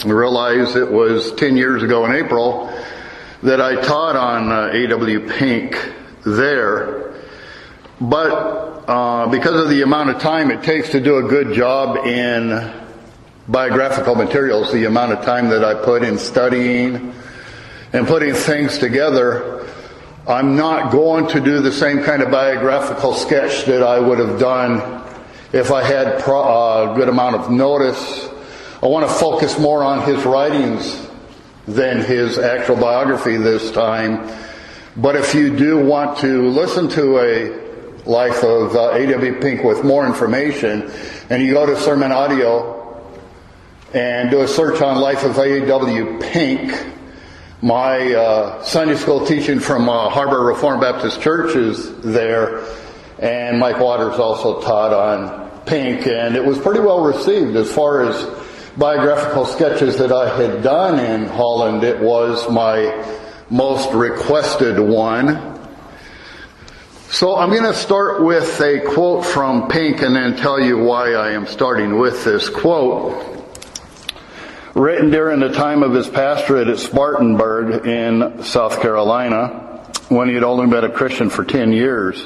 I realized it was 10 years ago in April that I taught on A.W. Pink there. But because of the amount of time it takes to do a good job in biographical materials, the amount of time that I put in studying and putting things together, I'm not going to do the same kind of biographical sketch that I would have done if I had a good amount of notice. I want to focus more on his writings than his actual biography this time. But if you do want to listen to a life of A.W. Pink with more information, and you go to Sermon Audio and do a search on Life of A.W. Pink, my Sunday school teaching from Harbor Reformed Baptist Church is there, and Mike Waters also taught on Pink, and it was pretty well received. As far as biographical sketches that I had done in Holland, it was my most requested one. So I'm going to start with a quote from Pink and then tell you why I am starting with this quote. Written during the time of his pastorate at Spartanburg in South Carolina, when he had only been a Christian for 10 years.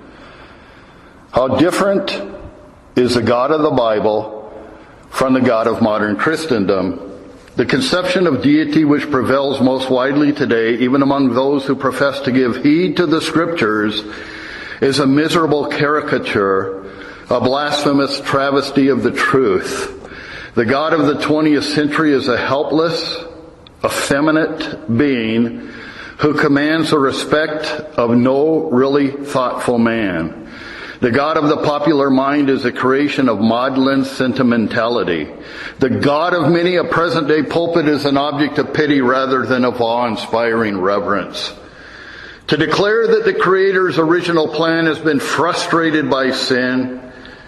How different is the God of the Bible from the God of modern Christendom. The conception of deity which prevails most widely today, even among those who profess to give heed to the Scriptures, is a miserable caricature, a blasphemous travesty of the truth. The God of the 20th century is a helpless, effeminate being who commands the respect of no really thoughtful man. The God of the popular mind is a creation of maudlin sentimentality. The God of many a present-day pulpit is an object of pity rather than of awe-inspiring reverence. To declare that the Creator's original plan has been frustrated by sin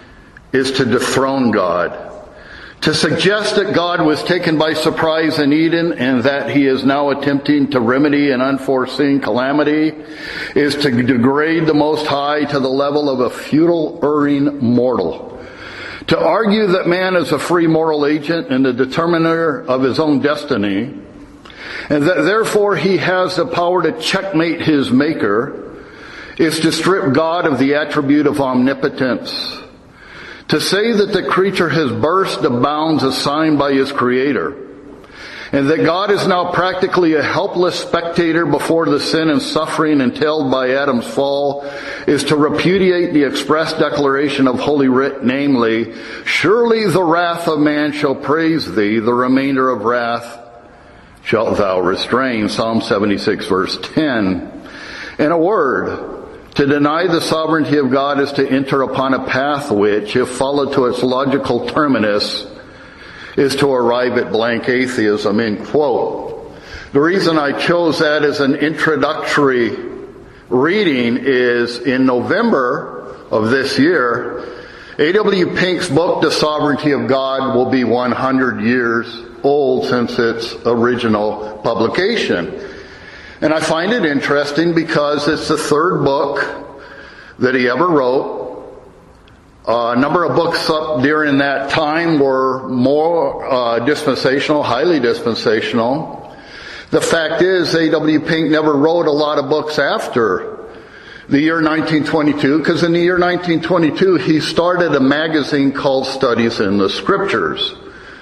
is to dethrone God. To suggest that God was taken by surprise in Eden and that he is now attempting to remedy an unforeseen calamity is to degrade the Most High to the level of a futile, erring mortal. To argue that man is a free moral agent and the determiner of his own destiny, and that therefore he has the power to checkmate his maker, is to strip God of the attribute of omnipotence. To say that the creature has burst the bounds assigned by his Creator, and that God is now practically a helpless spectator before the sin and suffering entailed by Adam's fall, is to repudiate the express declaration of Holy Writ, namely, surely the wrath of man shall praise thee, the remainder of wrath shalt thou restrain. Psalm 76 verse 10. In a word, to deny the sovereignty of God is to enter upon a path which, if followed to its logical terminus, is to arrive at blank atheism, end quote. The reason I chose that as an introductory reading is in November of this year, A.W. Pink's book, The Sovereignty of God, will be 100 years old since its original publication. And I find it interesting because it's the third book that he ever wrote. A number of books up during that time were more dispensational, highly dispensational. The fact is, A.W. Pink never wrote a lot of books after the year 1922, because in the year 1922 he started a magazine called Studies in the Scriptures.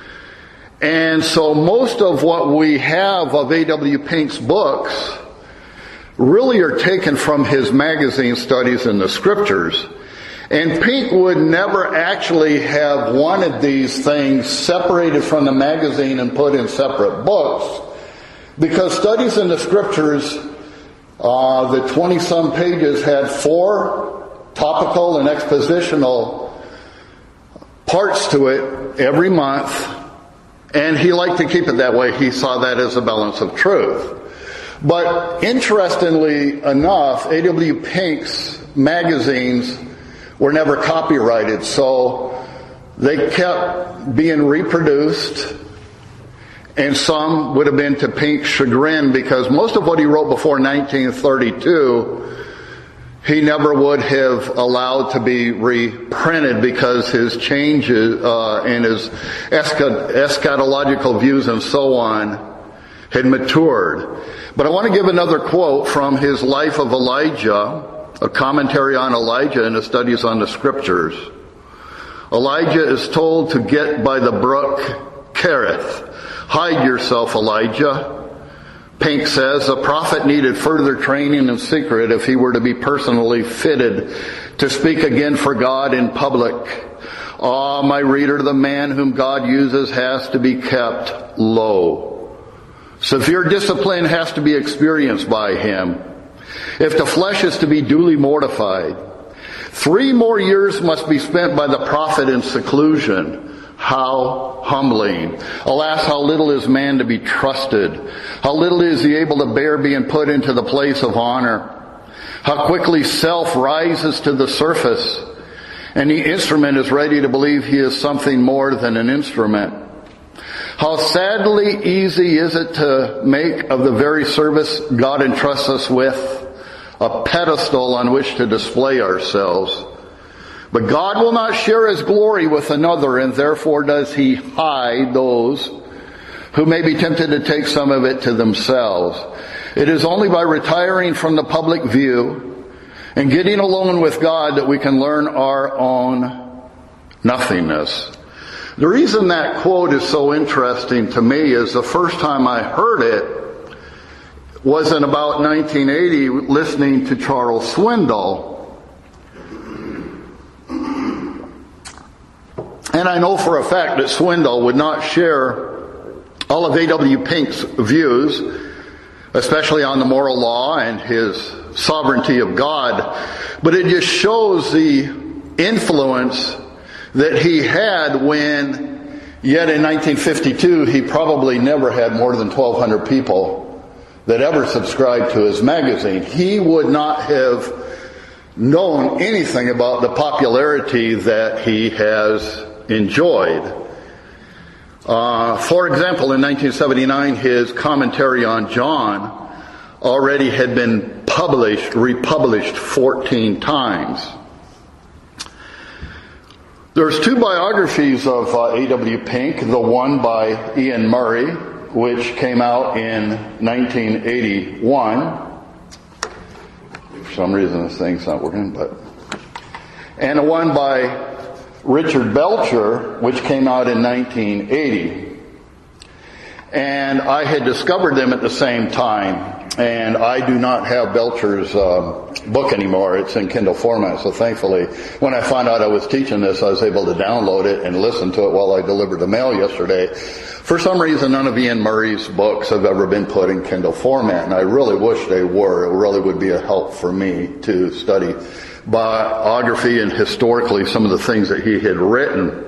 And so most of what we have of A.W. Pink's books really are taken from his magazine Studies in the Scriptures. And Pink would never actually have wanted these things separated from the magazine and put in separate books, because Studies in the Scriptures, the 20-some pages, had 4 topical and expositional parts to it every month. And he liked to keep it that way. He saw that as a balance of truth. But interestingly enough, A.W. Pink's magazines were never copyrighted, so they kept being reproduced, and some would have been to Pink's chagrin, because most of what he wrote before 1932, he never would have allowed to be reprinted because his changes and his eschatological views and so on had matured. But I want to give another quote from his Life of Elijah, a commentary on Elijah and his studies on the Scriptures. Elijah is told to get by the brook Kerith. Hide yourself, Elijah. Pink says, a prophet needed further training in secret if he were to be personally fitted to speak again for God in public. Ah, my reader, the man whom God uses has to be kept low. Severe discipline has to be experienced by him. If the flesh is to be duly mortified, 3 more years must be spent by the prophet in seclusion. How humbling. Alas, how little is man to be trusted. How little is he able to bear being put into the place of honor. How quickly self rises to the surface, and the instrument is ready to believe he is something more than an instrument. How sadly easy is it to make of the very service God entrusts us with a pedestal on which to display ourselves. But God will not share his glory with another, and therefore does he hide those who may be tempted to take some of it to themselves. It is only by retiring from the public view and getting alone with God that we can learn our own nothingness. The reason that quote is so interesting to me is the first time I heard it was in about 1980 listening to Charles Swindoll. And I know for a fact that Swindoll would not share all of A.W. Pink's views, especially on the moral law and his sovereignty of God. But it just shows the influence that he had when, yet in 1952, he probably never had more than 1,200 people that ever subscribed to his magazine. He would not have known anything about the popularity that he has enjoyed. For example, in 1979, his commentary on John already had been republished 14 times. There's 2 biographies of A.W. Pink, the one by Ian Murray, which came out in 1981. For some reason this thing's not working, and the one by Richard Belcher, which came out in 1980. And I had discovered them at the same time. And I do not have Belcher's book anymore. It's in Kindle format. So thankfully, when I found out I was teaching this, I was able to download it and listen to it while I delivered the mail yesterday. For some reason, none of Ian Murray's books have ever been put in Kindle format. And I really wish they were. It really would be a help for me to study biography and historically some of the things that he had written.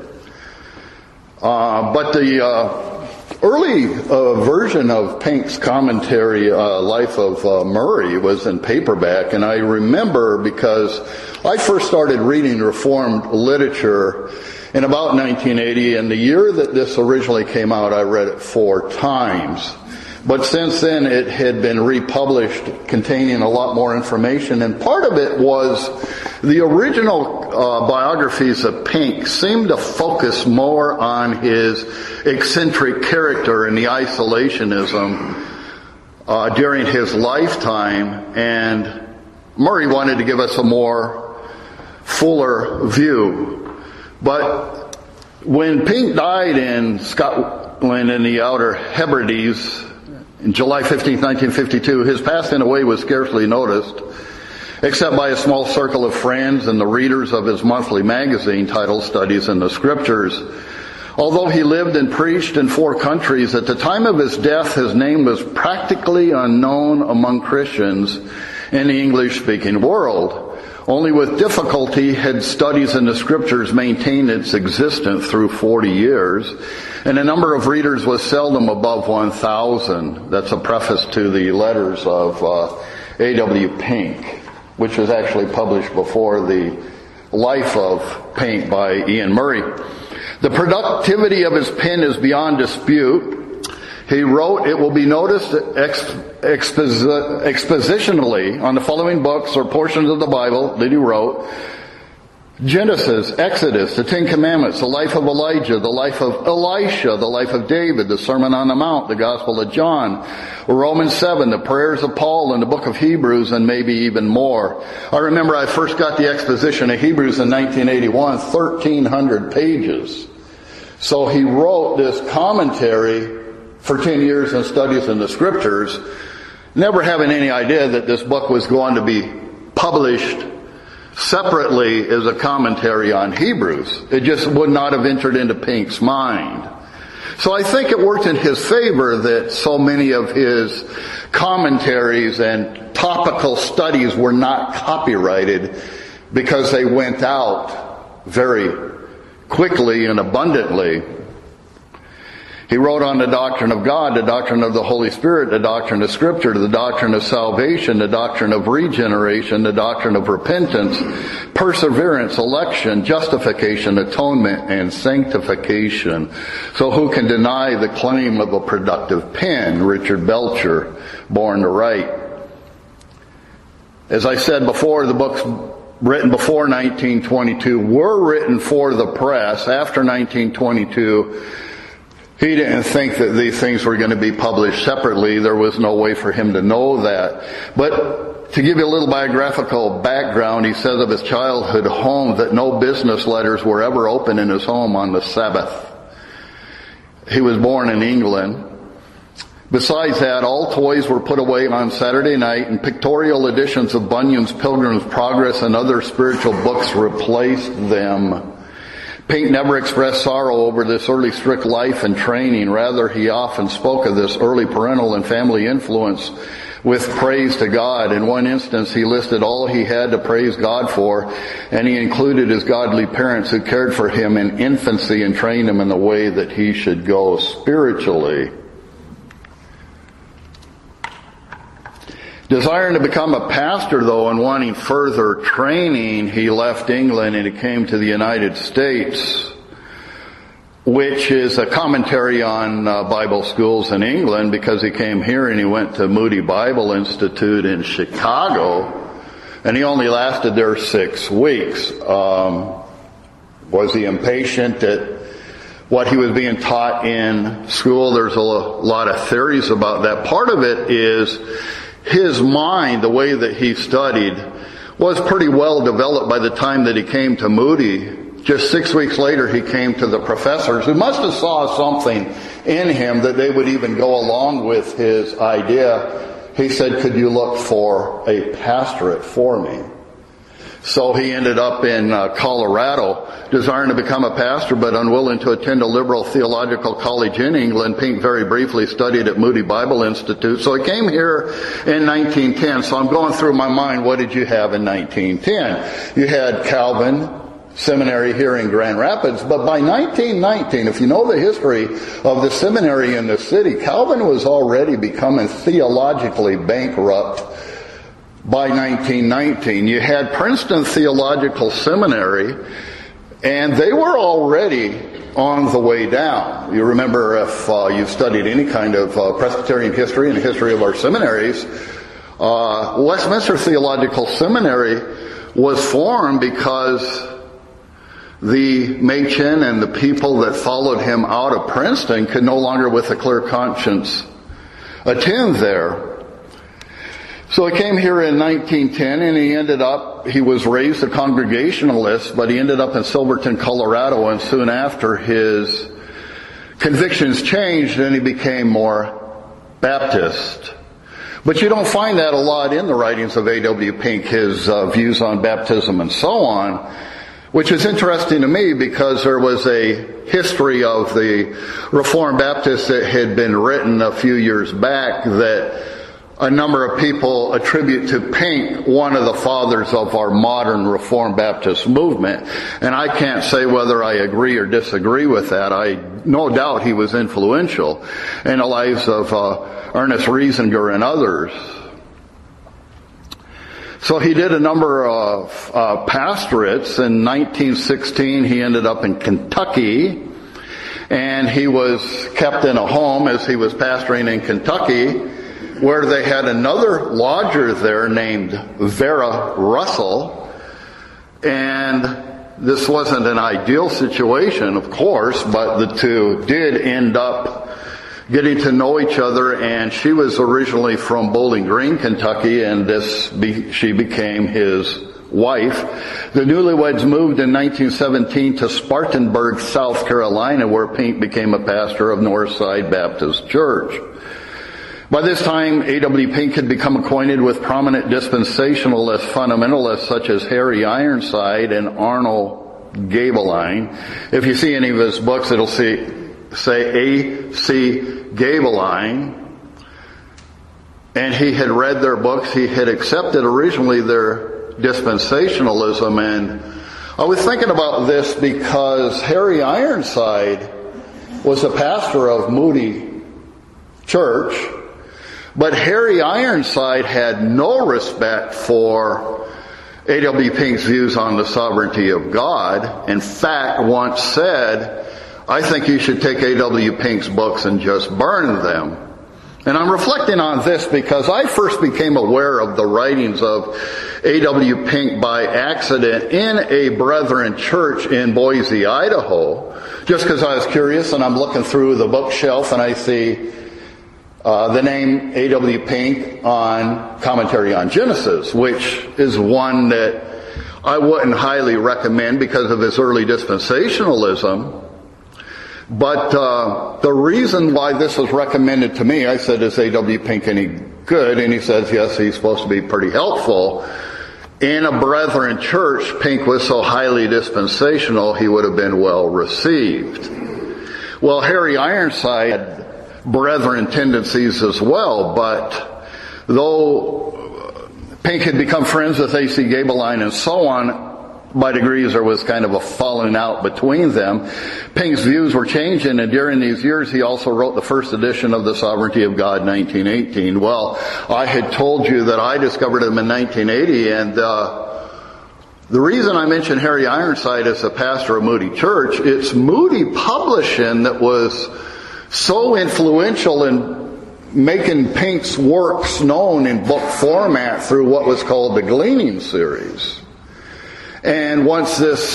But the early version of Pink's commentary, Life of Murray, was in paperback. And I remember because I first started reading Reformed literature in about 1980. And the year that this originally came out, I read it 4 times. But since then, it had been republished containing a lot more information. And part of it was the original biographies of Pink seemed to focus more on his eccentric character and the isolationism during his lifetime. And Murray wanted to give us a more fuller view. But when Pink died in Scotland in the Outer Hebrides, in July 15, 1952, his passing away was scarcely noticed, except by a small circle of friends and the readers of his monthly magazine titled Studies in the Scriptures. Although he lived and preached in 4 countries, at the time of his death, his name was practically unknown among Christians in the English-speaking world. Only with difficulty had Studies in the Scriptures maintained its existence through 40 years, and the number of readers was seldom above 1,000. That's a preface to the letters of A.W. Pink, which was actually published before the Life of Pink by Ian Murray. The productivity of his pen is beyond dispute. He wrote, it will be noticed expositionally on the following books or portions of the Bible that he wrote: Genesis, Exodus, the Ten Commandments, the life of Elijah, the life of Elisha, the life of David, the Sermon on the Mount, the Gospel of John, Romans 7, the prayers of Paul, and the book of Hebrews, and maybe even more. I remember I first got the exposition of Hebrews in 1981, 1,300 pages. So he wrote this commentary for 10 years in studies in the Scriptures, never having any idea that this book was going to be published separately as a commentary on Hebrews. It just would not have entered into Pink's mind. So I think it worked in his favor that so many of his commentaries and topical studies were not copyrighted, because they went out very quickly and abundantly. He wrote on the doctrine of God, the doctrine of the Holy Spirit, the doctrine of Scripture, the doctrine of salvation, the doctrine of regeneration, the doctrine of repentance, perseverance, election, justification, atonement, and sanctification. So who can deny the claim of a productive pen? Richard Belcher, Born to Write. As I said before, the books written before 1922 were written for the press. After 1922, he didn't think that these things were going to be published separately. There was no way for him to know that. But to give you a little biographical background, he says of his childhood home that no business letters were ever opened in his home on the Sabbath. He was born in England. Besides that, all toys were put away on Saturday night, and pictorial editions of Bunyan's Pilgrim's Progress and other spiritual books replaced them. Pink never expressed sorrow over this early strict life and training. Rather, he often spoke of this early parental and family influence with praise to God. In one instance, he listed all he had to praise God for, and he included his godly parents who cared for him in infancy and trained him in the way that he should go spiritually. Desiring to become a pastor, though, and wanting further training, he left England and he came to the United States, which is a commentary on Bible schools in England, because he came here and he went to Moody Bible Institute in Chicago, and he only lasted there 6 weeks. Was he impatient at what he was being taught in school? There's a lot of theories about that. Part of it is his mind, the way that he studied, was pretty well developed by the time that he came to Moody. Just 6 weeks later, he came to the professors, who must have saw something in him that they would even go along with his idea. He said, "Could you look for a pastorate for me?" So he ended up in Colorado, desiring to become a pastor, but unwilling to attend a liberal theological college in England. Pink very briefly studied at Moody Bible Institute. So he came here in 1910. So I'm going through my mind, what did you have in 1910? You had Calvin Seminary here in Grand Rapids, but by 1919, if you know the history of the seminary in the city, Calvin was already becoming theologically bankrupt. By 1919, you had Princeton Theological Seminary, and they were already on the way down. You remember, if you've studied any kind of Presbyterian history and the history of our seminaries, Westminster Theological Seminary was formed because the Machen and the people that followed him out of Princeton could no longer with a clear conscience attend there. So he came here in 1910, and he was raised a Congregationalist, but he ended up in Silverton, Colorado, and soon after his convictions changed and he became more Baptist. But you don't find that a lot in the writings of A.W. Pink, his views on baptism and so on, which is interesting to me because there was a history of the Reformed Baptists that had been written a few years back that a number of people attribute to Pink, one of the fathers of our modern Reformed Baptist movement. And I can't say whether I agree or disagree with that. I no doubt he was influential in the lives of Ernest Riesinger and others. So he did a number of pastorates. In 1916, he ended up in Kentucky. And he was kept in a home as he was pastoring in Kentucky, where they had another lodger there named Vera Russell. And this wasn't an ideal situation, of course, but the two did end up getting to know each other, and she was originally from Bowling Green, Kentucky, and she became his wife. The newlyweds moved in 1917 to Spartanburg, South Carolina, where Pink became a pastor of Northside Baptist Church. By this time, A.W. Pink had become acquainted with prominent dispensationalist fundamentalists such as Harry Ironside and Arnold Gabeline. If you see any of his books, it'll say A.C. Gabeline. And he had read their books. He had accepted originally their dispensationalism. And I was thinking about this because Harry Ironside was a pastor of Moody Church, but Harry Ironside had no respect for A.W. Pink's views on the sovereignty of God. In fact, once said, "I think you should take A.W. Pink's books and just burn them." And I'm reflecting on this because I first became aware of the writings of A.W. Pink by accident in a Brethren church in Boise, Idaho, just because I was curious, and I'm looking through the bookshelf and I see the name A.W. Pink on Commentary on Genesis, which is one that I wouldn't highly recommend because of his early dispensationalism. But the reason why this was recommended to me, I said, "Is A.W. Pink any good?" And he says, "Yes, he's supposed to be pretty helpful." In a Brethren church, Pink was so highly dispensational, he would have been well received. Well, Harry Ironside had Brethren tendencies as well, but though Pink had become friends with A.C. Gabeline and so on, by degrees there was kind of a falling out between them. Pink's views were changing, and during these years he also wrote the first edition of The Sovereignty of God, 1918. Well, I had told you that I discovered him in 1980, and the reason I mentioned Harry Ironside as a pastor of Moody Church, it's Moody Publishing that was so influential in making Pink's works known in book format through what was called the Gleaning series. And once this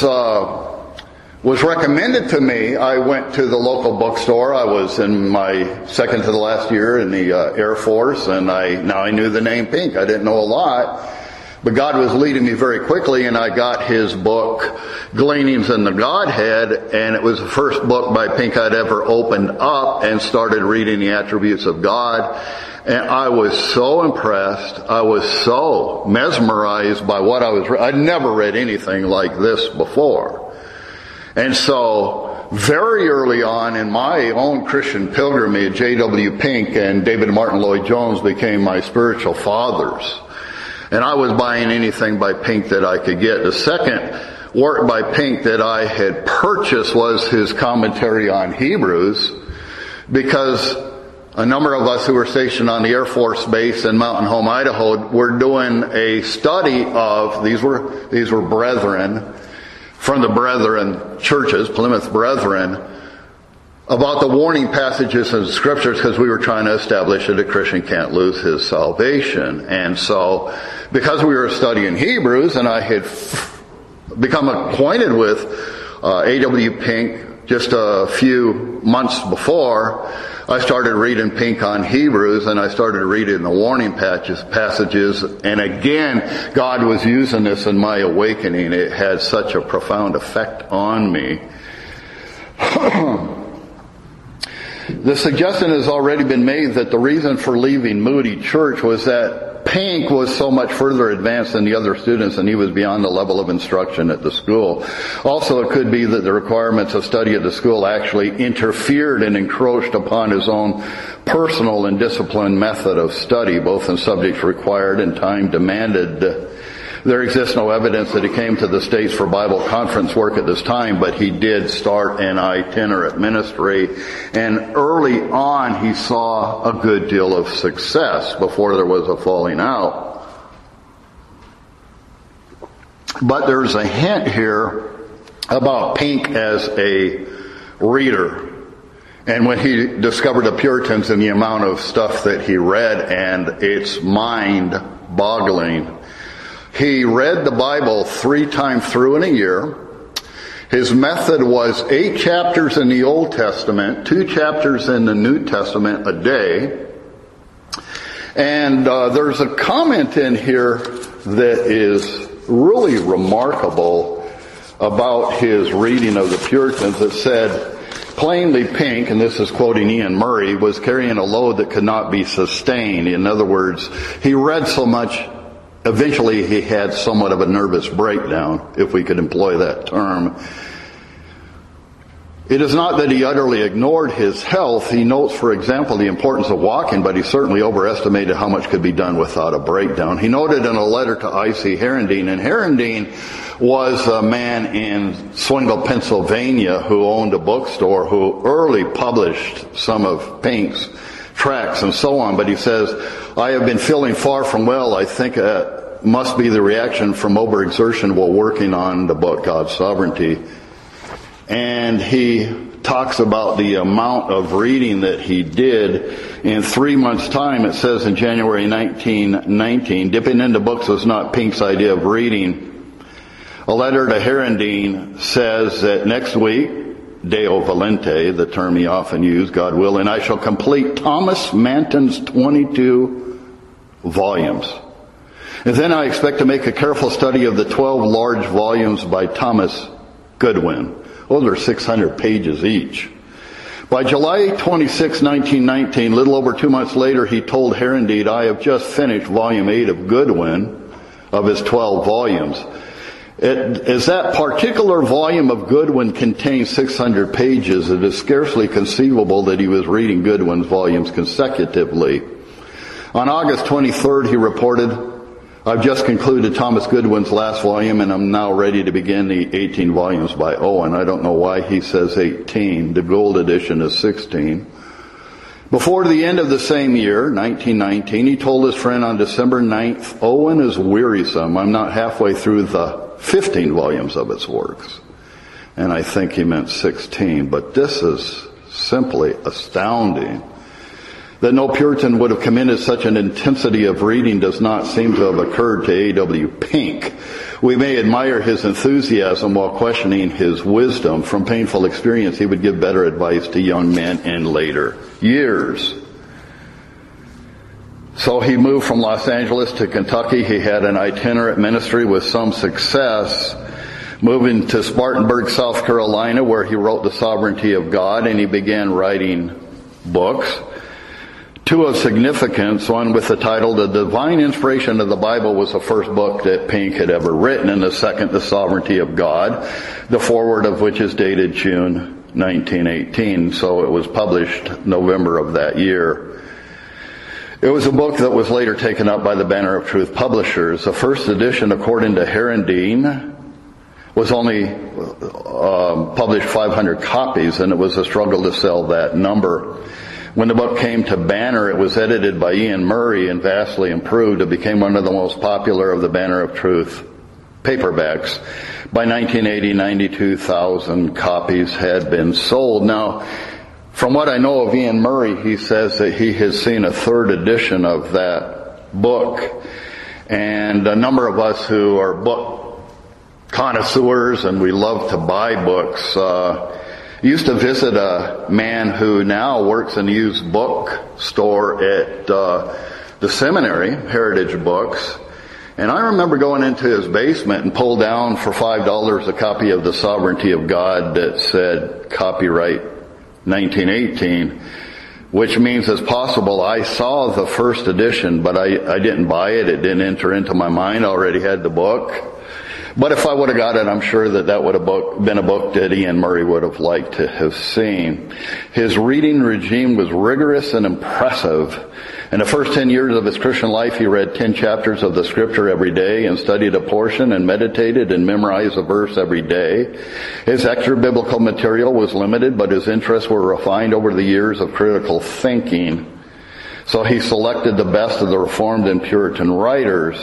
was recommended to me, I went to the local bookstore. I was in my second to the last year in the Air Force, and I knew the name Pink. I didn't know a lot, but God was leading me very quickly, and I got his book, Gleanings in the Godhead, and it was the first book by Pink I'd ever opened up and started reading the attributes of God. And I was so impressed. I was so mesmerized by what I was reading. I'd never read anything like this before. And so, very early on in my own Christian pilgrimage, A.W. Pink and David Martin Lloyd-Jones became my spiritual fathers. And I was buying anything by Pink that I could get. The second work by Pink that I had purchased was his commentary on Hebrews, because a number of us who were stationed on the Air Force Base in Mountain Home, Idaho, were doing a study of, these were brethren, from the Brethren churches, Plymouth Brethren, about the warning passages in the Scriptures, because we were trying to establish that a Christian can't lose his salvation. And so, because we were studying Hebrews, and I had become acquainted with A.W. Pink just a few months before, I started reading Pink on Hebrews, and I started reading the warning passages, and again, God was using this in my awakening. It had such a profound effect on me. The suggestion has already been made that the reason for leaving Moody Church was that Pink was so much further advanced than the other students, and he was beyond the level of instruction at the school. Also, it could be that the requirements of study at the school actually interfered and encroached upon his own personal and disciplined method of study, both in subjects required and time demanded. There exists no evidence that he came to the States for Bible conference work at this time, but he did start an itinerant ministry, and early on he saw a good deal of success before there was a falling out. But there's a hint here about Pink as a reader. And when he discovered the Puritans and the amount of stuff that he read, and it's mind-boggling. He read the Bible 3 times through in a year. His method was 8 chapters in the Old Testament, 2 chapters in the New Testament a day. And there's a comment in here that is really remarkable about his reading of the Puritans. It said, plainly Pink, and this is quoting Ian Murray, was carrying a load that could not be sustained. In other words, he read so much, eventually he had somewhat of a nervous breakdown, if we could employ that term. It is not that he utterly ignored his health. He notes, for example, the importance of walking, but he certainly overestimated how much could be done without a breakdown. He noted in a letter to I.C. Herendeen, and Herendeen was a man in Swingle, Pennsylvania, who owned a bookstore, who early published some of Pink's tracts and so on. But he says, I have been feeling far from well. I think it must be the reaction from overexertion while working on the book, God's Sovereignty. And he talks about the amount of reading that he did in 3 months' time. It says in January 1919, dipping into books was not Pink's idea of reading. A letter to Herendeen says that next week, Deo Volente, the term he often used, God willing, I shall complete Thomas Manton's 22 volumes. And then I expect to make a careful study of the 12 large volumes by Thomas Goodwin. Those are 600 pages each. By July 26, 1919, a little over 2 months later, he told Herendeen, I have just finished volume 8 of Goodwin, of his 12 volumes. As that particular volume of Goodwin contains 600 pages, it is scarcely conceivable that he was reading Goodwin's volumes consecutively. On August 23rd, he reported, I've just concluded Thomas Goodwin's last volume, and I'm now ready to begin the 18 volumes by Owen. I don't know why he says 18. The gold edition is 16. Before the end of the same year, 1919, he told his friend on December 9th, Owen is wearisome. I'm not halfway through the 15 volumes of its works. And I think he meant 16. But this is simply astounding. That no Puritan would have committed such an intensity of reading does not seem to have occurred to A.W. Pink. We may admire his enthusiasm while questioning his wisdom. From painful experience, he would give better advice to young men in later years. So he moved from Los Angeles to Kentucky. He had an itinerant ministry with some success, moving to Spartanburg, South Carolina, where he wrote The Sovereignty of God, and he began writing books. 2 of significance, one with the title The Divine Inspiration of the Bible was the first book that Pink had ever written, and the second, The Sovereignty of God, the foreword of which is dated June 1918, so it was published November of that year. It was a book that was later taken up by the Banner of Truth publishers. The first edition, according to Herendeen, was only published 500 copies, and it was a struggle to sell that number. When the book came to Banner, it was edited by Ian Murray and vastly improved. It became one of the most popular of the Banner of Truth paperbacks. By 1980, 92,000 copies had been sold. Now, from what I know of Ian Murray, he says that he has seen a 3rd edition of that book. And a number of us who are book connoisseurs and we love to buy books, used to visit a man who now works in a used book store at the seminary, Heritage Books. And I remember going into his basement and pulled down for $5 a copy of The Sovereignty of God that said copyright 1918, which means it's possible I saw the first edition, but I didn't buy it. It didn't enter into my mind. I already had the book. But if I would have got it, I'm sure that would have been a book that Ian Murray would have liked to have seen. His reading regime was rigorous and impressive. In the first 10 years of his Christian life, he read 10 chapters of the Scripture every day and studied a portion and meditated and memorized a verse every day. His extra biblical material was limited, but his interests were refined over the years of critical thinking. So he selected the best of the Reformed and Puritan writers.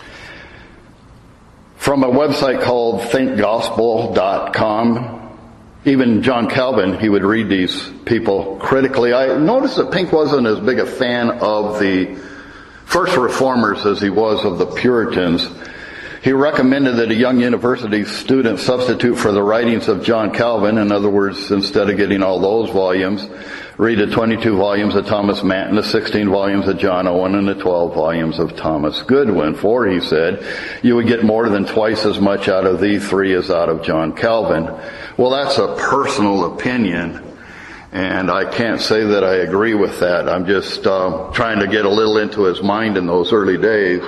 From a website called thinkgospel.com, even John Calvin, he would read these people critically. I noticed that Pink wasn't as big a fan of the first reformers as he was of the Puritans. He recommended that a young university student substitute for the writings of John Calvin. In other words, instead of getting all those volumes, read the 22 volumes of Thomas Manton, the 16 volumes of John Owen, and the 12 volumes of Thomas Goodwin. For, he said, you would get more than twice as much out of these three as out of John Calvin. Well, that's a personal opinion, and I can't say that I agree with that. I'm just trying to get a little into his mind in those early days.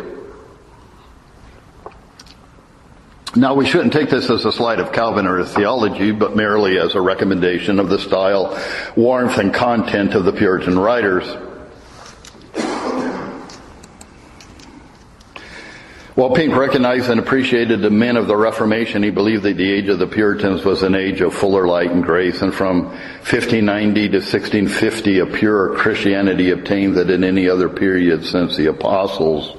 Now, we shouldn't take this as a slight of Calvin or his theology, but merely as a recommendation of the style, warmth, and content of the Puritan writers. While Pink recognized and appreciated the men of the Reformation, he believed that the age of the Puritans was an age of fuller light and grace, and from 1590 to 1650, a purer Christianity obtained than in any other period since the Apostles.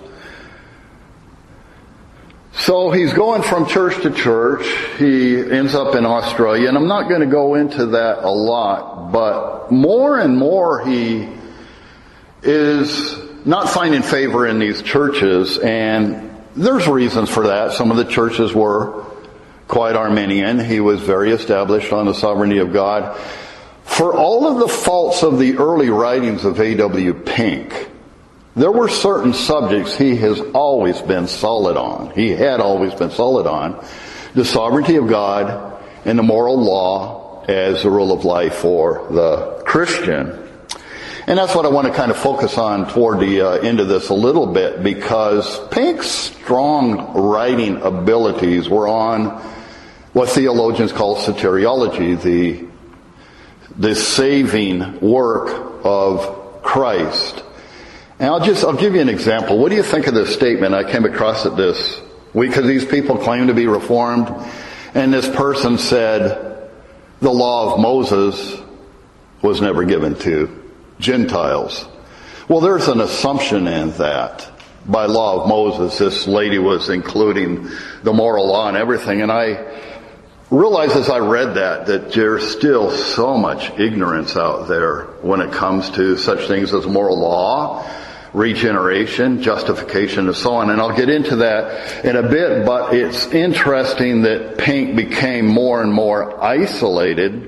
So he's going from church to church. He ends up in Australia, and I'm not going to go into that a lot, but more and more he is not finding favor in these churches, and there's reasons for that. Some of the churches were quite Arminian. He was very established on the sovereignty of God. For all of the faults of the early writings of A.W. Pink, there were certain subjects he has always been solid on. He had always been solid on. The sovereignty of God and the moral law as the rule of life for the Christian. And that's what I want to kind of focus on toward the end of this a little bit, because Pink's strong writing abilities were on what theologians call soteriology, the saving work of Christ. And I'll give you an example. What do you think of this statement? I came across it this week because these people claim to be Reformed, and this person said the law of Moses was never given to Gentiles. Well, there's an assumption in that. By law of Moses, this lady was including the moral law and everything, and I realized as I read that there's still so much ignorance out there when it comes to such things as moral law, regeneration, justification, and so on. And I'll get into that in a bit, but it's interesting that Pink became more and more isolated.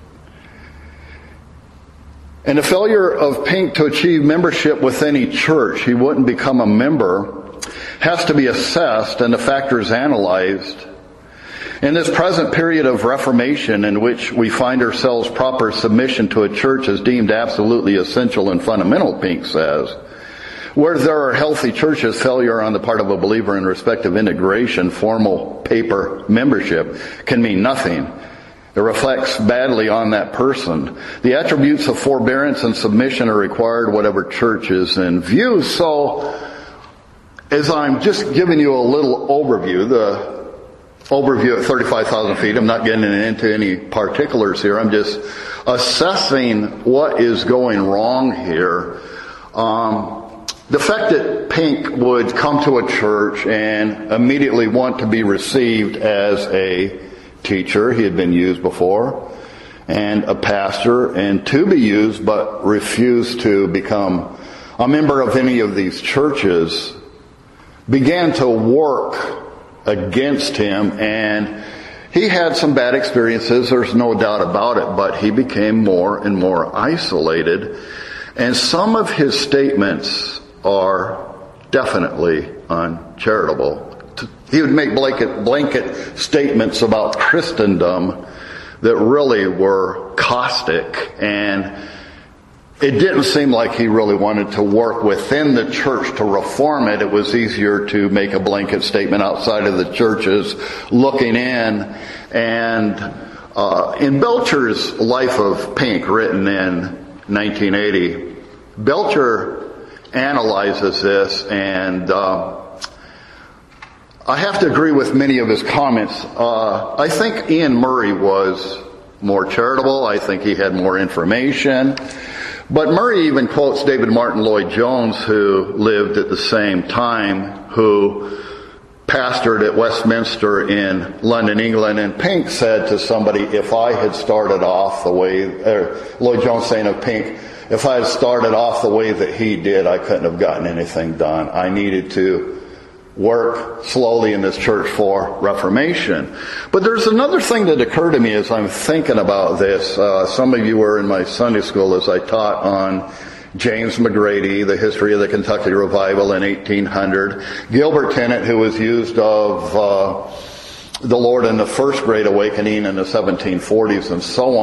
And the failure of Pink to achieve membership with any church, he wouldn't become a member, has to be assessed and the factors analyzed. In this present period of Reformation in which we find ourselves, proper submission to a church is deemed absolutely essential and fundamental, Pink says. Where there are healthy churches, failure on the part of a believer in respect of integration, formal paper membership, can mean nothing. It reflects badly on that person. The attributes of forbearance and submission are required whatever church is in view. So, as I'm just giving you a little overview, the overview at 35,000 feet, I'm not getting into any particulars here. I'm just assessing what is going wrong here. The fact that Pink would come to a church and immediately want to be received as a teacher, he had been used before, and a pastor, and to be used, but refuse to become a member of any of these churches, began to work against him, and he had some bad experiences, there's no doubt about it, but he became more and more isolated, and some of his statements are definitely uncharitable. He would make blanket statements about Christendom that really were caustic, and it didn't seem like he really wanted to work within the church to reform it. It was easier to make a blanket statement outside of the churches looking in. And in Belcher's Life of Pink, written in 1980, Belcher analyzes this, and I have to agree with many of his comments. I think Ian Murray was more charitable. I think he had more information. But Murray even quotes David Martin Lloyd-Jones, who lived at the same time, who pastored at Westminster in London, England, and Pink said to somebody, if I had started off the way, Lloyd Jones saying of Pink, if I had started off the way that he did, I couldn't have gotten anything done. I needed to work slowly in this church for reformation. But there's another thing that occurred to me as I'm thinking about this. Some of you were in my Sunday school as I taught on James McGrady, the history of the Kentucky Revival in 1800. Gilbert Tennent, who was used of the Lord in the First Great Awakening in the 1740s and so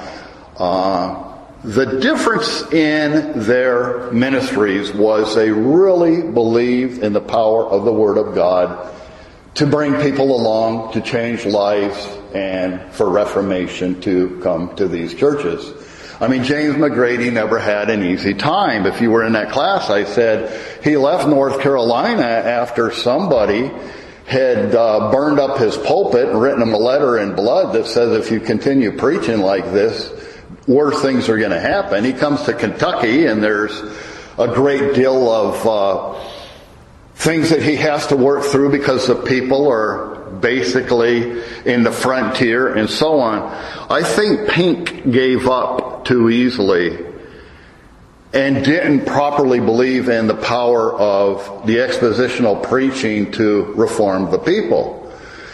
on. The difference in their ministries was they really believed in the power of the Word of God to bring people along, to change lives, and for reformation to come to these churches. I mean, James McGrady never had an easy time. If you were in that class, I said he left North Carolina after somebody had burned up his pulpit and written him a letter in blood that says if you continue preaching like this, worse things are going to happen. He comes to Kentucky and there's a great deal of things that he has to work through because the people are basically in the frontier and so on. I think Pink gave up too easily and didn't properly believe in the power of the expositional preaching to reform the people.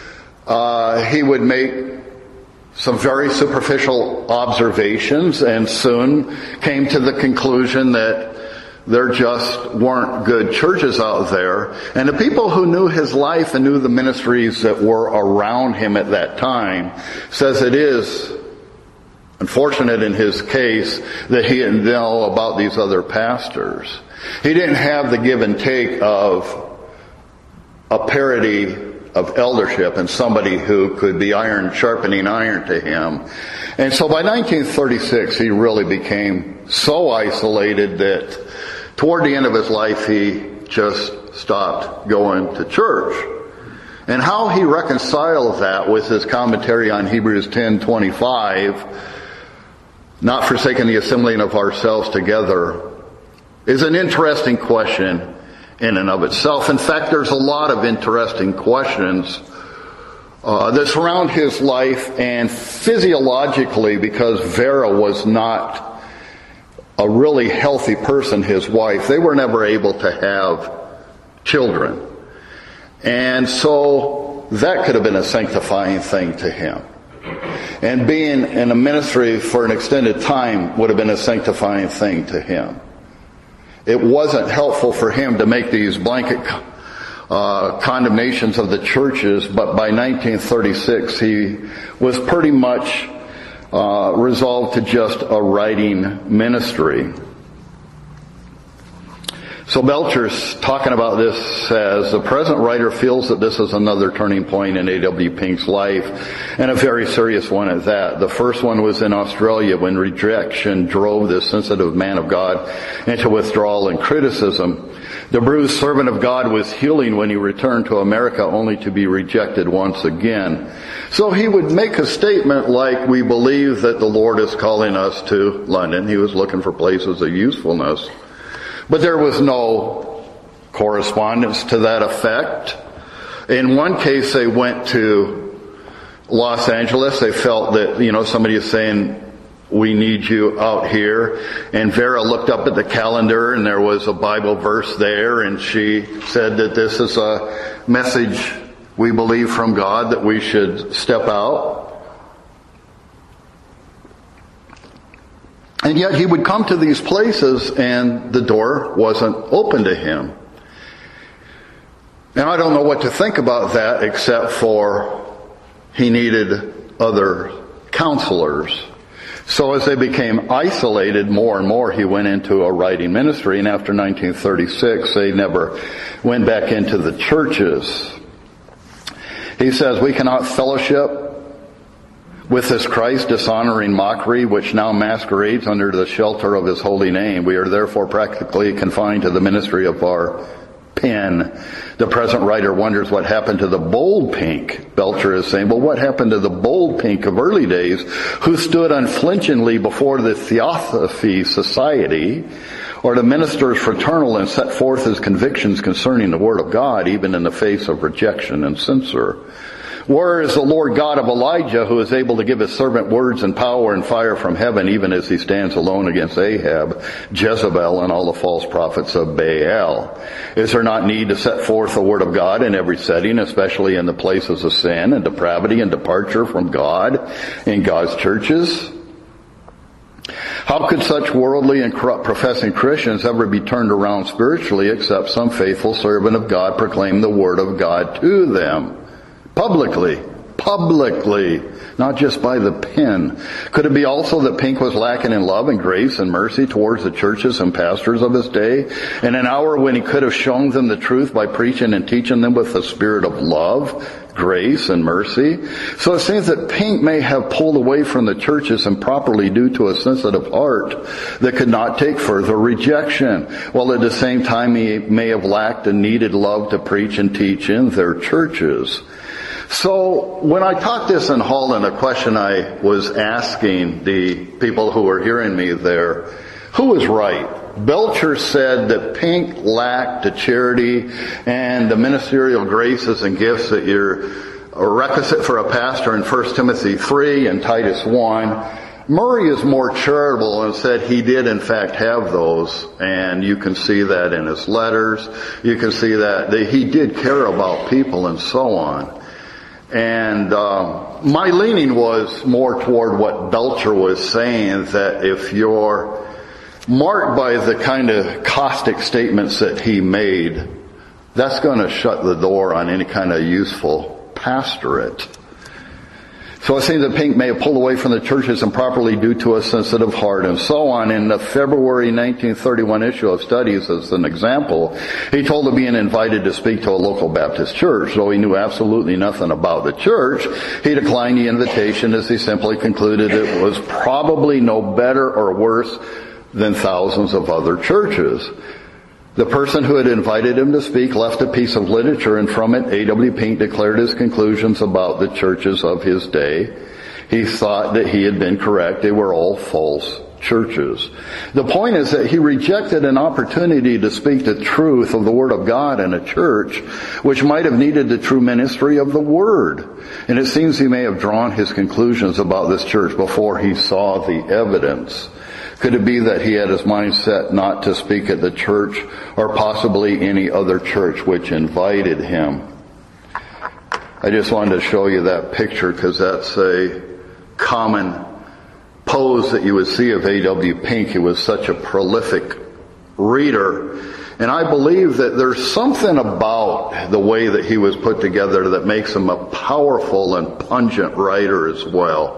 He would make some very superficial observations and soon came to the conclusion that there just weren't good churches out there. And the people who knew his life and knew the ministries that were around him at that time says it is unfortunate in his case that he didn't know about these other pastors. He didn't have the give and take of a parity of eldership and somebody who could be iron sharpening iron to him. And so by 1936 he really became so isolated that toward the end of his life he just stopped going to church. And how he reconciled that with his commentary on Hebrews 10:25, not forsaking the assembling of ourselves together, is an interesting question in and of itself. In fact, there's a lot of interesting questions that surround his life, and physiologically, because Vera was not a really healthy person, his wife, they were never able to have children. And so that could have been a sanctifying thing to him. And being in a ministry for an extended time would have been a sanctifying thing to him. It wasn't helpful for him to make these blanket condemnations of the churches, but by 1936 he was pretty much resolved to just a writing ministry. So Belcher's talking about this says, the present writer feels that this is another turning point in A.W. Pink's life, and a very serious one at that. The first one was in Australia when rejection drove this sensitive man of God into withdrawal and criticism. The bruised servant of God was healing when he returned to America only to be rejected once again. So he would make a statement like, we believe that the Lord is calling us to London. He was looking for places of usefulness. But there was no correspondence to that effect. In one case, they went to Los Angeles. They felt that, somebody is saying, we need you out here. And Vera looked up at the calendar and there was a Bible verse there, and she said that this is a message we believe from God that we should step out. And yet he would come to these places and the door wasn't open to him. And I don't know what to think about that except for he needed other counselors. So as they became isolated more and more, he went into a writing ministry, and after 1936 they never went back into the churches. He says, we cannot fellowship with this Christ dishonoring mockery which now masquerades under the shelter of his holy name. We are therefore practically confined to the ministry of our pen. The present writer wonders what happened to the bold Pink. Belcher is saying, well, what happened to the bold Pink of early days who stood unflinchingly before the Theosophy Society or the ministers fraternal and set forth his convictions concerning the Word of God, even in the face of rejection and censure? Where is the Lord God of Elijah, who is able to give his servant words and power and fire from heaven, even as he stands alone against Ahab, Jezebel, and all the false prophets of Baal? Is there not need to set forth the Word of God in every setting, especially in the places of sin and depravity and departure from God in God's churches? How could such worldly and corrupt professing Christians ever be turned around spiritually except some faithful servant of God proclaim the Word of God to them? Publicly, not just by the pen. Could it be also that Pink was lacking in love and grace and mercy towards the churches and pastors of his day? In an hour when he could have shown them the truth by preaching and teaching them with the spirit of love, grace, and mercy? So it seems that Pink may have pulled away from the churches improperly due to a sensitive heart that could not take further rejection, while at the same time he may have lacked a needed love to preach and teach in their churches. So when I taught this in Holland, a question I was asking the people who were hearing me there, who was right? Belcher said that Pink lacked the charity and the ministerial graces and gifts that are requisite for a pastor in 1 Timothy 3 and Titus 1. Murray is more charitable and said he did in fact have those, and you can see that in his letters. You can see that he did care about people and so on. And my leaning was more toward what Belcher was saying, that if you're marked by the kind of caustic statements that he made, that's going to shut the door on any kind of useful pastorate. So it seems that Pink may have pulled away from the churches improperly due to a sensitive heart and so on. In the February 1931 issue of Studies, as an example, he told of being invited to speak to a local Baptist church. Though he knew absolutely nothing about the church, he declined the invitation as he simply concluded it was probably no better or worse than thousands of other churches. The person who had invited him to speak left a piece of literature, and from it A.W. Pink declared his conclusions about the churches of his day. He thought that he had been correct. They were all false churches. The point is that he rejected an opportunity to speak the truth of the Word of God in a church which might have needed the true ministry of the Word. And it seems he may have drawn his conclusions about this church before he saw the evidence. Could it be that he had his mind set not to speak at the church or possibly any other church which invited him? I just wanted to show you that picture because that's a common pose that you would see of A.W. Pink. He was such a prolific reader. And I believe that there's something about the way that he was put together that makes him a powerful and pungent writer as well.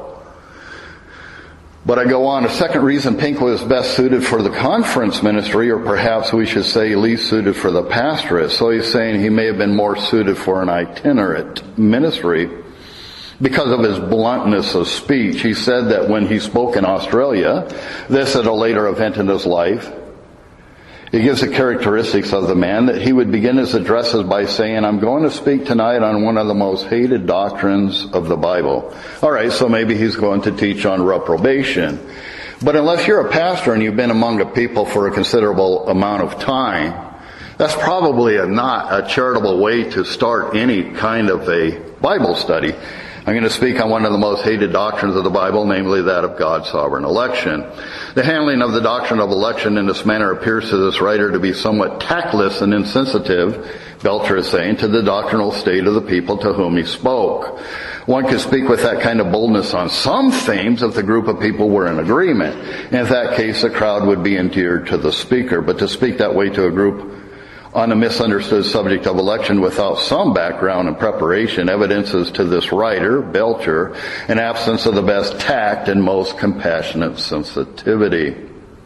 But I go on, a second reason Pink was best suited for the conference ministry, or perhaps we should say least suited for the pastorate. So he's saying he may have been more suited for an itinerant ministry because of his bluntness of speech. He said that when he spoke in Australia, this at a later event in his life, he gives the characteristics of the man, that he would begin his addresses by saying, I'm going to speak tonight on one of the most hated doctrines of the Bible. All right, so maybe he's going to teach on reprobation. But unless you're a pastor and you've been among a people for a considerable amount of time, that's probably not a charitable way to start any kind of a Bible study. I'm going to speak on one of the most hated doctrines of the Bible, namely that of God's sovereign election. The handling of the doctrine of election in this manner appears to this writer to be somewhat tactless and insensitive, Belcher is saying, to the doctrinal state of the people to whom he spoke. One could speak with that kind of boldness on some themes if the group of people were in agreement. In that case, the crowd would be endeared to the speaker. But to speak that way to a group on a misunderstood subject of election without some background and preparation evidences to this writer, Belcher, an absence of the best tact and most compassionate sensitivity.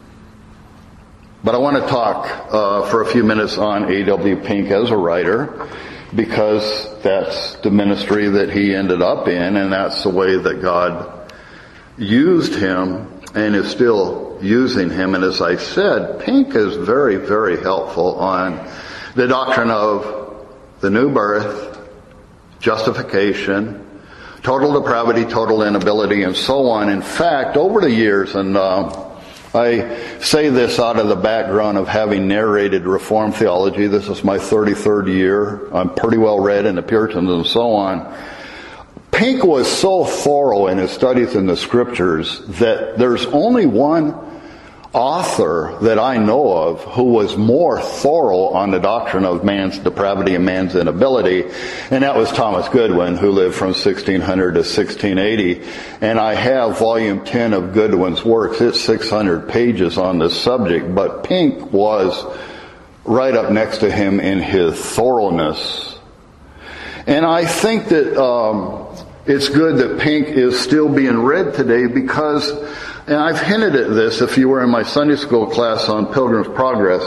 But I want to talk for a few minutes on A.W. Pink as a writer, because that's the ministry that he ended up in, and that's the way that God used him and is still using him. And as I said, Pink is very, very helpful on the doctrine of the new birth, justification, total depravity, total inability, and so on. In fact, over the years, and I say this out of the background of having narrated Reformed theology. This is my 33rd year. I'm pretty well read in the Puritans and so on. Pink was so thorough in his studies in the Scriptures that there's only one author that I know of who was more thorough on the doctrine of man's depravity and man's inability, and that was Thomas Goodwin, who lived from 1600 to 1680. And I have volume 10 of Goodwin's works. It's 600 pages on this subject, but Pink was right up next to him in his thoroughness. And I think that it's good that Pink is still being read today because, and I've hinted at this if you were in my Sunday school class on Pilgrim's Progress,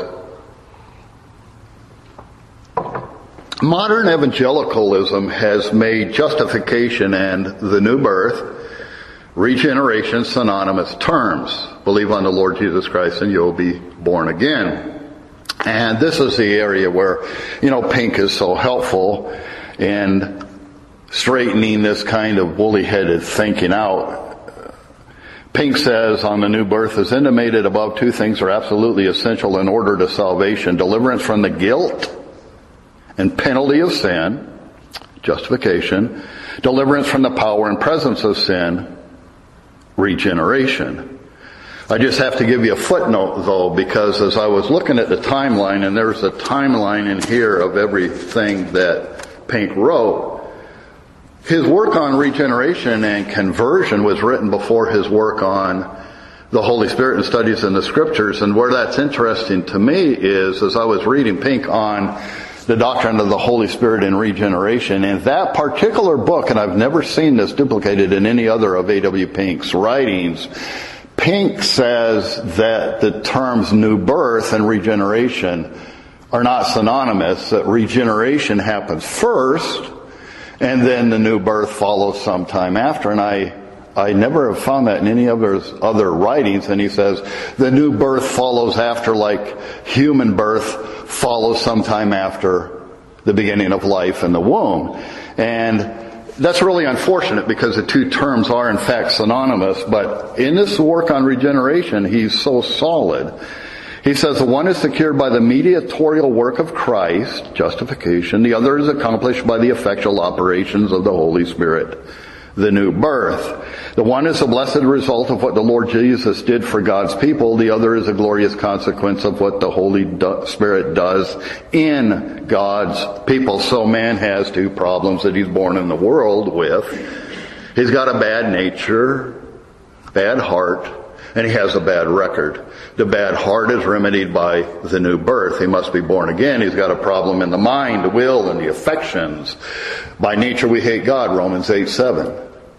modern evangelicalism has made justification and the new birth, regeneration, synonymous terms. Believe on the Lord Jesus Christ and you'll be born again. And this is the area where, Pink is so helpful in straightening this kind of woolly-headed thinking out. Pink says on the new birth is intimated above two things are absolutely essential in order to salvation: deliverance from the guilt and penalty of sin, justification; deliverance from the power and presence of sin, regeneration. I just have to give you a footnote though, because as I was looking at the timeline, and there's a timeline in here of everything that Pink wrote, his work on regeneration and conversion was written before his work on the Holy Spirit and studies in the Scriptures. And where that's interesting to me is, as I was reading Pink on the doctrine of the Holy Spirit and regeneration, in that particular book, and I've never seen this duplicated in any other of A.W. Pink's writings, Pink says that the terms new birth and regeneration are not synonymous, that regeneration happens first, and then the new birth follows sometime after. And I never have found that in any of his other writings. And he says the new birth follows after, like human birth follows sometime after the beginning of life in the womb. And that's really unfortunate because the two terms are in fact synonymous. But in this work on regeneration, he's so solid. He says the one is secured by the mediatorial work of Christ, justification. The other is accomplished by the effectual operations of the Holy Spirit, the new birth. The one is a blessed result of what the Lord Jesus did for God's people. The other is a glorious consequence of what the Holy Spirit does in God's people. So man has two problems that he's born in the world with. He's got a bad nature, bad heart, and he has a bad record. The bad heart is remedied by the new birth. He must be born again. He's got a problem in the mind, the will, and the affections. By nature we hate God, Romans 8:7.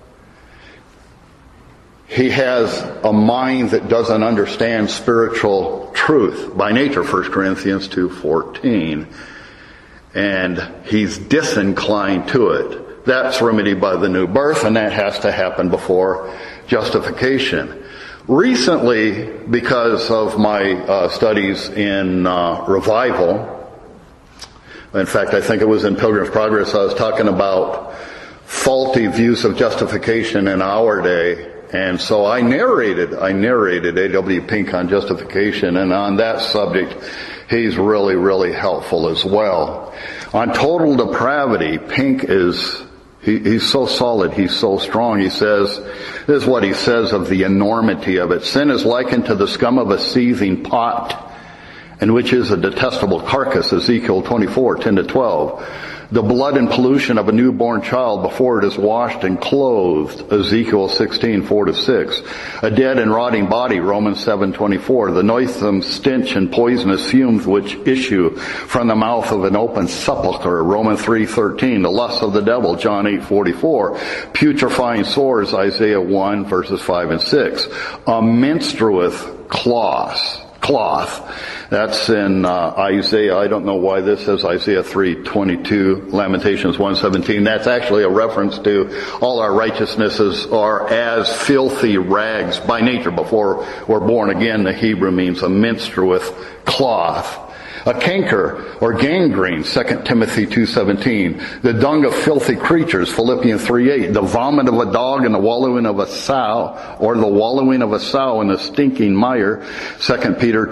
He has a mind that doesn't understand spiritual truth. By nature, 1 Corinthians 2:14. And he's disinclined to it. That's remedied by the new birth, and that has to happen before justification. Recently, because of my studies in revival, in fact, I think it was in Pilgrim's Progress, I was talking about faulty views of justification in our day. And so I narrated A.W. Pink on justification, and on that subject, he's really, really helpful as well. On total depravity, Pink he's so solid, he's so strong. He says, this is what he says of the enormity of it. Sin is likened to the scum of a seething pot, and which is a detestable carcass, Ezekiel 24:10-12. The blood and pollution of a newborn child before it is washed and clothed, Ezekiel 16:4-6. A dead and rotting body, Romans 7:24. The noisome stench and poisonous fumes which issue from the mouth of an open sepulchre, Romans 3:13. The lust of the devil, John 8:44. Putrefying sores, Isaiah 1:5 and 6. A menstruous cloth. That's in Isaiah. I don't know why this says Isaiah 3:22, Lamentations 1:17. That's actually a reference to all our righteousnesses are as filthy rags by nature. Before we're born again, the Hebrew means a menstruous cloth. A canker or gangrene, 2 Timothy 2:17. The dung of filthy creatures, Philippians 3:8. The vomit of a dog and the wallowing of a sow, or the wallowing of a sow in the stinking mire, 2 Peter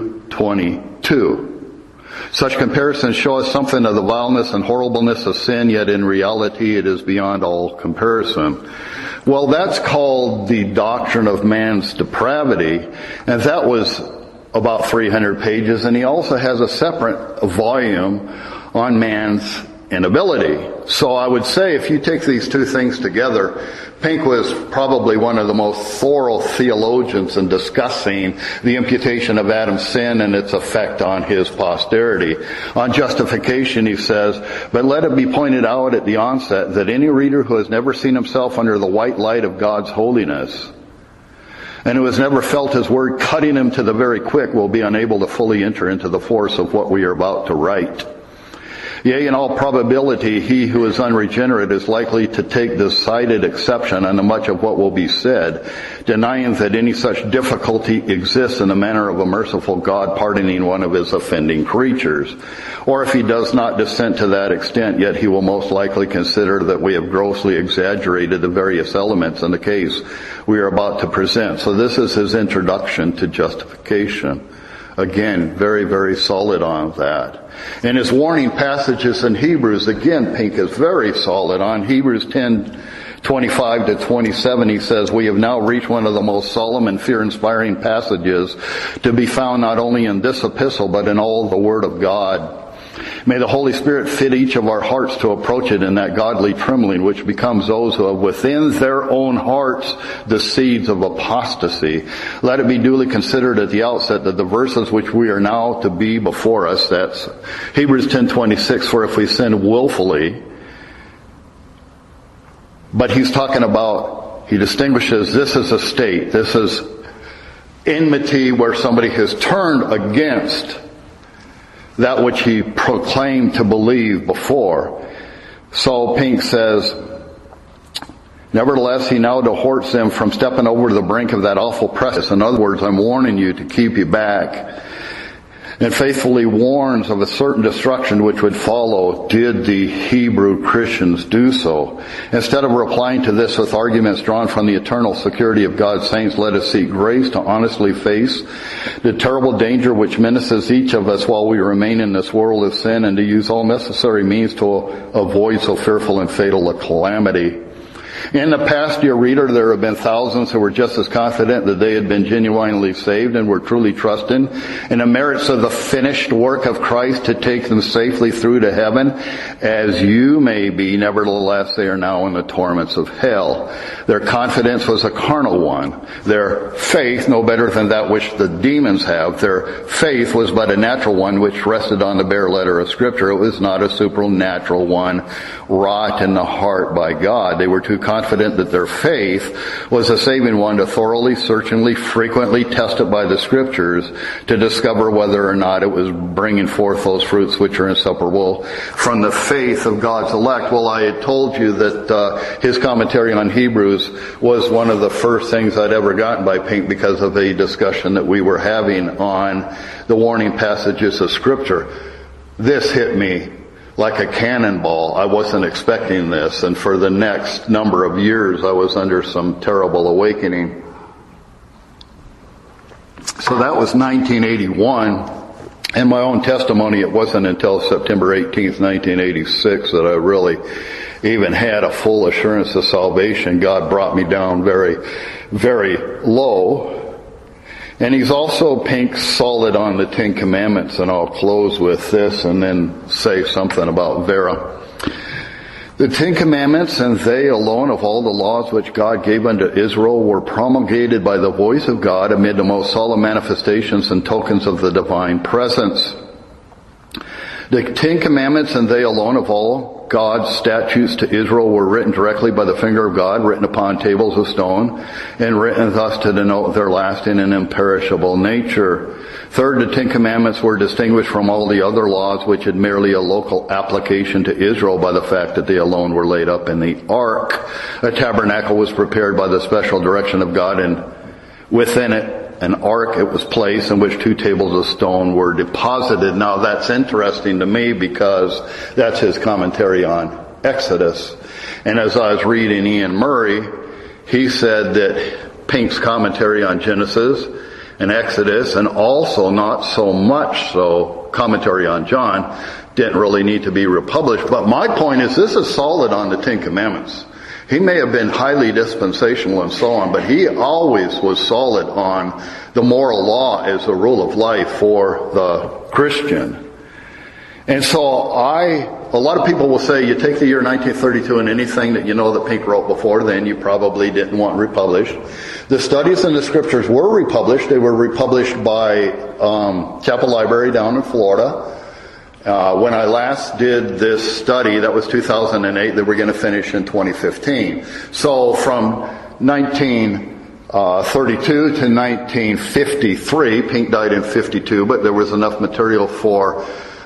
2:22. Such comparisons show us something of the vileness and horribleness of sin, yet in reality it is beyond all comparison. Well, that's called the doctrine of man's depravity, and that was about 300 pages, and he also has a separate volume on man's inability. So I would say if you take these two things together, Pink was probably one of the most thorough theologians in discussing the imputation of Adam's sin and its effect on his posterity. On justification, he says, "But let it be pointed out at the onset that any reader who has never seen himself under the white light of God's holiness, and who has never felt his word cutting him to the very quick, will be unable to fully enter into the force of what we are about to write. Yea, in all probability, he who is unregenerate is likely to take decided exception unto much of what will be said, denying that any such difficulty exists in the manner of a merciful God pardoning one of his offending creatures. Or if he does not dissent to that extent, yet he will most likely consider that we have grossly exaggerated the various elements in the case we are about to present." So this is his introduction to justification. Again, very, very solid on that. In his warning passages in Hebrews, again, Pink is very solid on. Hebrews 10:25 to 27, he says, "We have now reached one of the most solemn and fear-inspiring passages to be found not only in this epistle, but in all the Word of God. May the Holy Spirit fit each of our hearts to approach it in that godly trembling which becomes those who have within their own hearts the seeds of apostasy. Let it be duly considered at the outset that the verses which we are now to be before us," that's Hebrews 10:26, "for if we sin willfully," but he's talking about, he distinguishes, this is a state, this is enmity where somebody has turned against that which he proclaimed to believe before. So Pink says, "Nevertheless, he now dehorts them from stepping over the brink of that awful precipice." In other words, I'm warning you to keep you back. And faithfully warns of a certain destruction which would follow did the Hebrew Christians do so. Instead of replying to this with arguments drawn from the eternal security of God's saints, let us seek grace to honestly face the terrible danger which menaces each of us while we remain in this world of sin, and to use all necessary means to avoid so fearful and fatal a calamity. In the past, dear reader, there have been thousands who were just as confident that they had been genuinely saved and were truly trusting in the merits of the finished work of Christ to take them safely through to heaven, as you may be. Nevertheless, they are now in the torments of hell. Their confidence was a carnal one. Their faith, no better than that which the demons have. Their faith was but a natural one which rested on the bare letter of Scripture. It was not a supernatural one wrought in the heart by God. They were too confident that their faith was a saving one to thoroughly, searchingly, frequently test it by the Scriptures to discover whether or not it was bringing forth those fruits which are inseparable from the faith of God's elect. Well, I had told you that his commentary on Hebrews was one of the first things I'd ever gotten by Pink because of a discussion that we were having on the warning passages of Scripture. This hit me like a cannonball. I wasn't expecting this, and for the next number of years I was under some terrible awakening. So that was 1981. In my own testimony, it wasn't until September 18th, 1986 that I really even had a full assurance of salvation. God brought me down very, very low. And he's also Pink solid on the Ten Commandments, and I'll close with this and then say something about Vera. The Ten Commandments, and they alone of all the laws which God gave unto Israel, were promulgated by the voice of God amid the most solemn manifestations and tokens of the divine presence. The Ten Commandments, and they alone of all God's statutes to Israel, were written directly by the finger of God, written upon tables of stone, and written thus to denote their lasting and imperishable nature. Third, the Ten Commandments were distinguished from all the other laws which had merely a local application to Israel by the fact that they alone were laid up in the ark. A tabernacle was prepared by the special direction of God, and within it an ark it was placed in which 2 tables of stone were deposited. Now that's interesting to me because that's his commentary on Exodus. And as I was reading Ian Murray, he said that Pink's commentary on Genesis and Exodus, and also not so much so commentary on John, didn't really need to be republished. But my point is, this is solid on the 10 Commandments. He may have been highly dispensational and so on, but he always was solid on the moral law as a rule of life for the Christian. And so a lot of people will say, you take the year 1932 and anything that you know that Pink wrote before then, you probably didn't want republished. The studies in the scriptures were republished. They were republished by Chapel Library down in Florida. When I last did this study, that was 2008, that we're going to finish in 2015. So from 1932 to 1953, Pink died in 52, but there was enough material for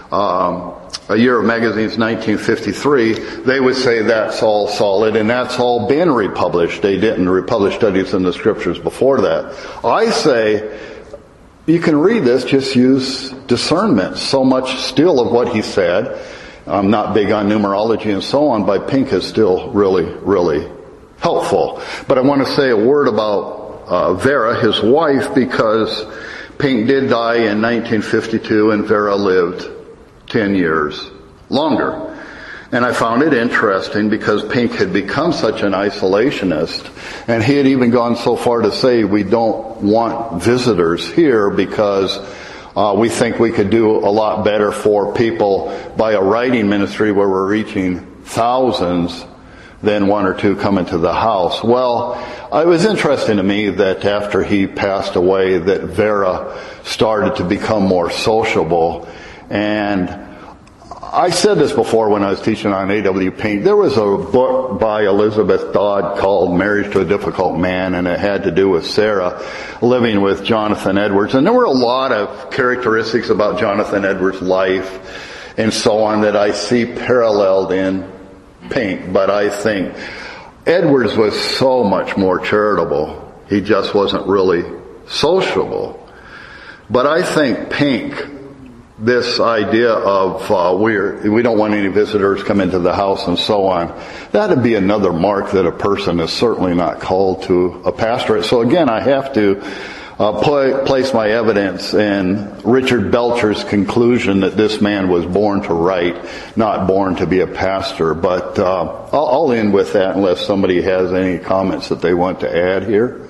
a year of magazines, 1953, they would say that's all solid and that's all been republished. They didn't republish studies in the scriptures before that. I say, you can read this, just use discernment. So much still of what he said, I'm not big on numerology and so on, but Pink is still really, really helpful. But I want to say a word about Vera, his wife, because Pink did die in 1952 and Vera lived 10 years longer. And I found it interesting because Pink had become such an isolationist, and he had even gone so far to say we don't want visitors here because we think we could do a lot better for people by a writing ministry where we're reaching thousands than 1 or 2 coming to the house. Well, it was interesting to me that after he passed away that Vera started to become more sociable. And I said this before when I was teaching on A.W. Pink. There was a book by Elizabeth Dodd called Marriage to a Difficult Man, and it had to do with Sarah living with Jonathan Edwards. And there were a lot of characteristics about Jonathan Edwards' life and so on that I see paralleled in Pink. But I think Edwards was so much more charitable. He just wasn't really sociable. But I think Pink, this idea of we don't want any visitors come into the house and so on, that would be another mark that a person is certainly not called to a pastorate. So again, I have to place my evidence in Richard Belcher's conclusion that this man was born to write, not born to be a pastor. But I'll end with that unless somebody has any comments that they want to add here.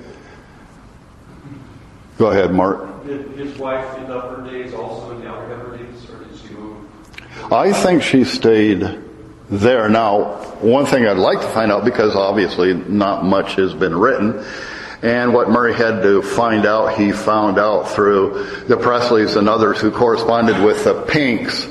Go ahead, Mark. Did his wife end up her days also in the Outer Hebrides, or did she move? I think she stayed there. Now, one thing I'd like to find out, because obviously not much has been written, and what Murray had to find out, he found out through the Presleys and others who corresponded with the Pinks.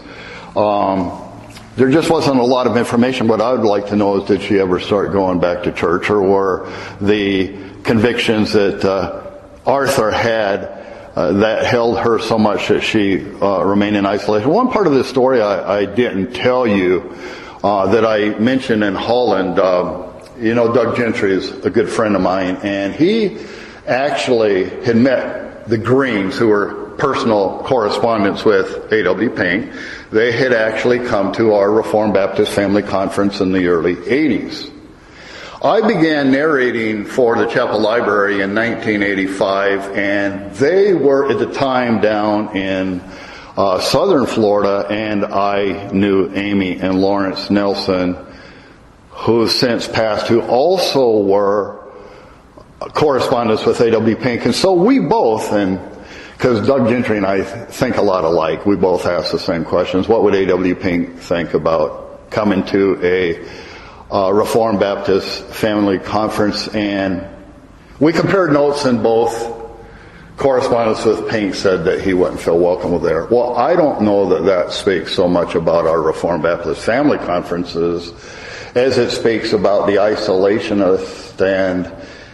There just wasn't a lot of information. What I would like to know is, did she ever start going back to church, or were the convictions that Arthur had that held her so much that she remained in isolation? One part of this story I didn't tell you that I mentioned in Holland. Doug Gentry is a good friend of mine, and he actually had met the Greens, who were personal correspondents with A.W. Pink. They had actually come to our Reformed Baptist Family Conference in the early 80s. I began narrating for the Chapel Library in 1985, and they were at the time down in southern Florida, and I knew Amy and Lawrence Nelson, who have since passed, who also were correspondents with A.W. Pink. And so we both, and because Doug Gentry and I think a lot alike, we both asked the same questions. What would A.W. Pink think about coming to a Reformed Baptist Family Conference? And we compared notes, and both correspondents with Pink said that he wouldn't feel welcome there. Well, I don't know that that speaks so much about our Reformed Baptist Family Conferences as it speaks about the isolationist and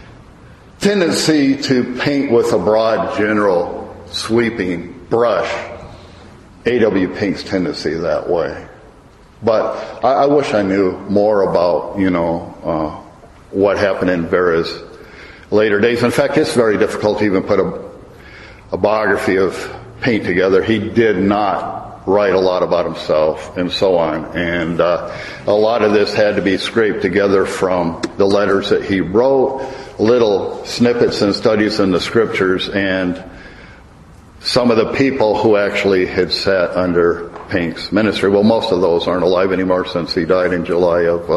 tendency to paint with a broad, general, sweeping brush. A.W. Pink's tendency that way. But I wish I knew more about, what happened in Vera's later days. In fact, it's very difficult to even put a biography of Pink together, he did not write a lot about himself and so on. And a lot of this had to be scraped together from the letters that he wrote, little snippets and studies in the scriptures, and some of the people who actually had sat under Pink's ministry. Well, most of those aren't alive anymore since he died in July of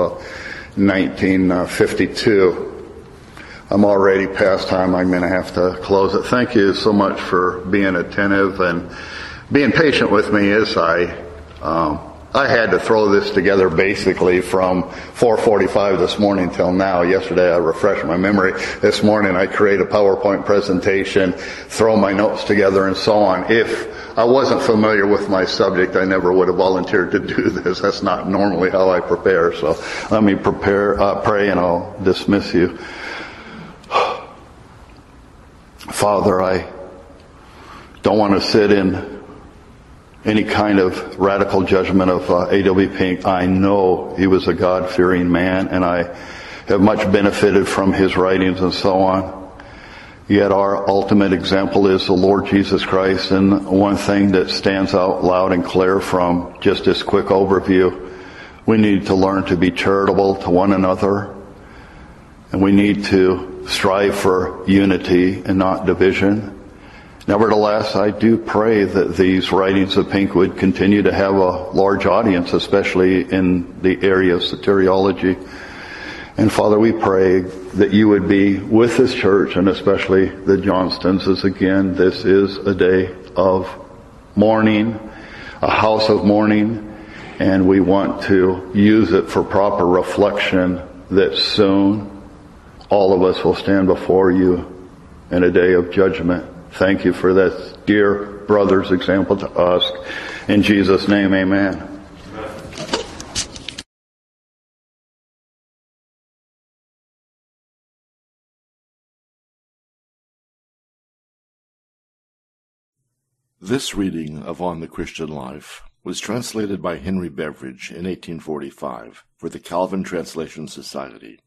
1952. I'm already past time. I'm going to have to close it. Thank you so much for being attentive and being patient with me as I had to throw this together basically from 4:45 this morning till now. Yesterday I refreshed my memory. This morning I create a PowerPoint presentation, throw my notes together and so on. If I wasn't familiar with my subject, I never would have volunteered to do this. That's not normally how I prepare. So let me pray and I'll dismiss you. Father, I don't want to sit in any kind of radical judgment of A.W. Pink. I know he was a God-fearing man, and I have much benefited from his writings and so on. Yet our ultimate example is the Lord Jesus Christ, and one thing that stands out loud and clear from just this quick overview, we need to learn to be charitable to one another, and we need to strive for unity and not division. Nevertheless, I do pray that these writings of Pink would continue to have a large audience, especially in the area of soteriology. And Father, we pray that you would be with this church, and especially the Johnstons, as again, this is a day of mourning, a house of mourning, and we want to use it for proper reflection that soon all of us will stand before you in a day of judgment. Thank you for that dear brother's example to us. In Jesus' name, amen. This reading of On the Christian Life was translated by Henry Beveridge in 1845 for the Calvin Translation Society.